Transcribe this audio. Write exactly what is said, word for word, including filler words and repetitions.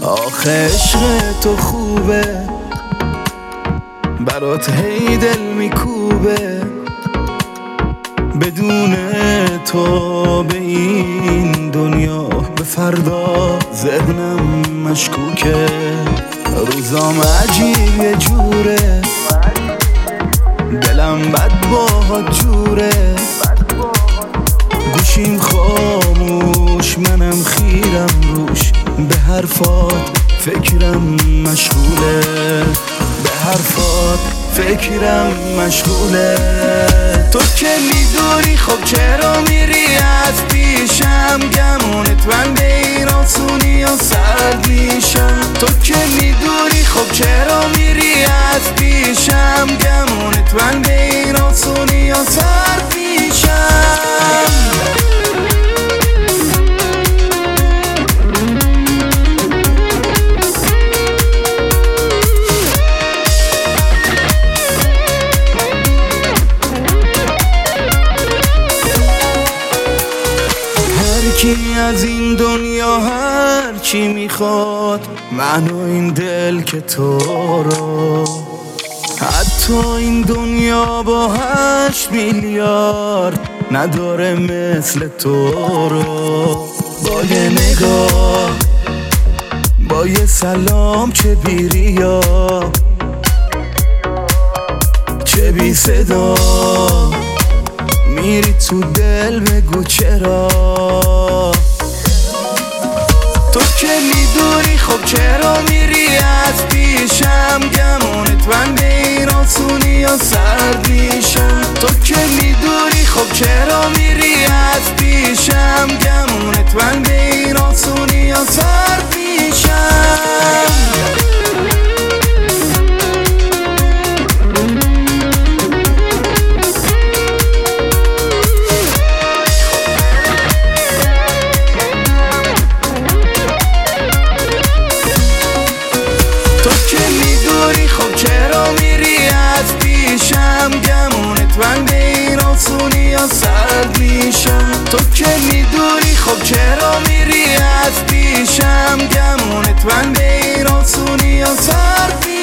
آخه عشق تو خوبه، برات هی دل میکوبه، بدون تو به این دنیا به فردا ذهنم مشکوکه. روزام عجیب یه جوره، دلم بد باهات جوره، گوشیم خاموش منم خیرم روش، به حرفات فکرم مشغوله، به حرفات فکرم مشغوله. تو که میدونی خب چرا میری از پیشم، گمونت من به این آسونی و سرد میشم. تو که میدونی خب چرا میری از پیشم، گمونت من به این آسونی و سرد میشم. کی از این دنیا هر چی میخواد، من و این دل که تو رو، حتی این دنیا با هشت میلیارد نداره مثل تو رو. با یه نگاه، با یه سلام، چه بی ریا چه بی صدا، میری تو دل بگو چرا. تو که میدونی خب چرا میری از پیشم، گمونت من به این آسونی یا سرد میشم. تو که میدونی خب چرا میری از پیشم، گمونت من به این آسونی یا سرد میشم. من به این آسونی یا سرد میشم. تو که میدونی خب چرا میری از پیشم، گمونت من به این آسونی یا سرد میشم.